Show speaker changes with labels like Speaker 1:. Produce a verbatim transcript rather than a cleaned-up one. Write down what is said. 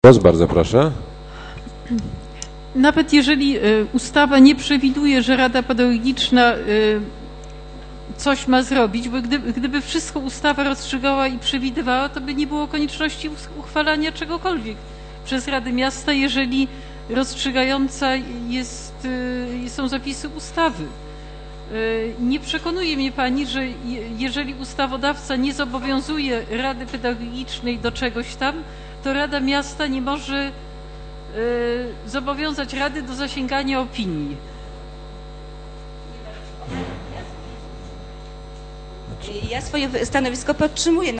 Speaker 1: głos, bardzo proszę.
Speaker 2: Nawet jeżeli ustawa nie przewiduje, że Rada Pedagogiczna coś ma zrobić, bo gdyby, gdyby wszystko ustawa rozstrzygała i przewidywała, to by nie było konieczności uchwalania czegokolwiek przez Radę Miasta, jeżeli rozstrzygająca jest, są zapisy ustawy. Nie przekonuje mnie Pani, że jeżeli ustawodawca nie zobowiązuje Rady Pedagogicznej do czegoś tam, to Rada Miasta nie może zobowiązać Rady do zasięgania opinii.
Speaker 3: Ja swoje stanowisko podtrzymuję.